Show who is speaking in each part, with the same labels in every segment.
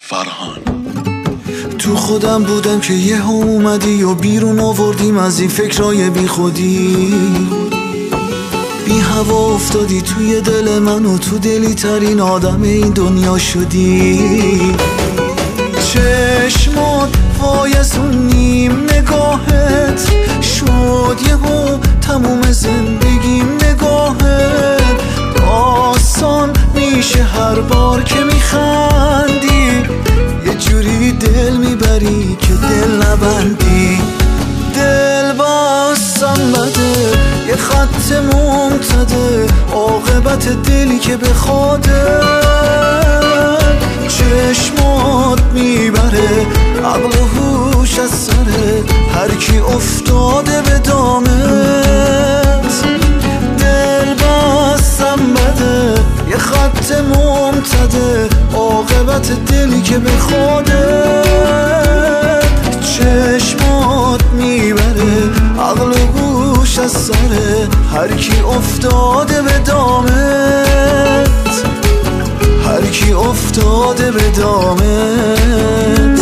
Speaker 1: فرهان.
Speaker 2: تو خودم بودم که یه اومدی و بیرون آوردیم از این فکرای بی خودی، بی هوا افتادی توی دل من و تو دلی ترین آدم این دنیا شدی. چشمات وای از اون نیم نگاهت شد یهو تموم زندگیم نگاهت. داستان میشه هر بار که میخندی، یه جوری دل میبری که دل نبندی. دل بستم بده، یه خط ممتده، عاقبت دلی که به خودت. چشمات میبره عقل و هوش از سره هر کی افتاده به دامت. دل بستم بده، یه خط ممتده، عاقبت دلی که به خودت. چشمات میبره عقل و گوش از سره هر کی افتاده به دامت، هر کی افتاده به دامت.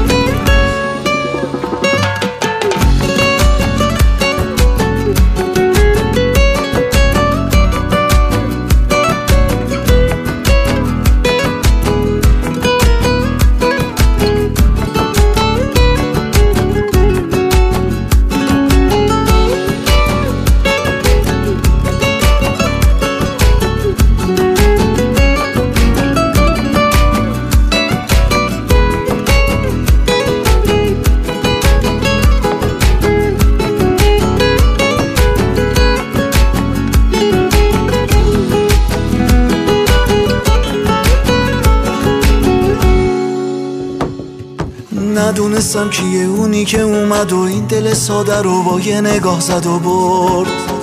Speaker 2: ندونستم کیه اونی که اومد و این دل ساده رو با یه نگاه زد و برد.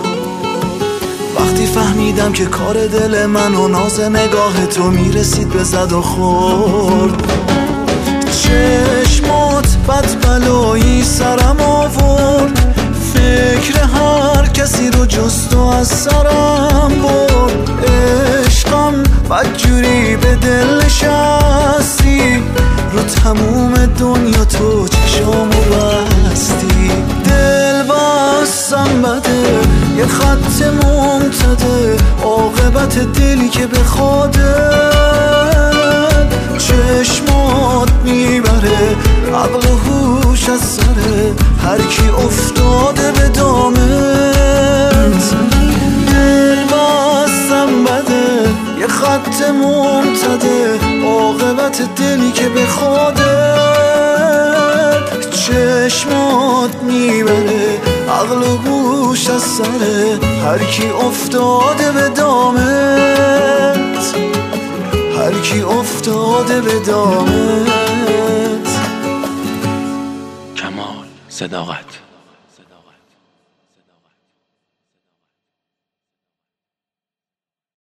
Speaker 2: وقتی فهمیدم که کار دل من و ناز نگاه تو میرسید به زد و خورد. چشمات بد بلایی سرم آورد، فکر هر کسی رو جست و از سرم برد. عشقم بدجوری به دل نشستی، رو تموم دنیا تو چشامو بستی. دل بستم بده، یه خط ممتده، عاقبت دلی که به خودت. چشمات میبره عقل و هوش از سره هر کی افتاده به دامت. دل بستم بده، یه خط ممتده، عاقبت دلی که به خودت. چشمات میبره عقل و گوش از سره هر کی افتاده به دامت، هر کی افتاده به دامت.
Speaker 1: کمال صداقت.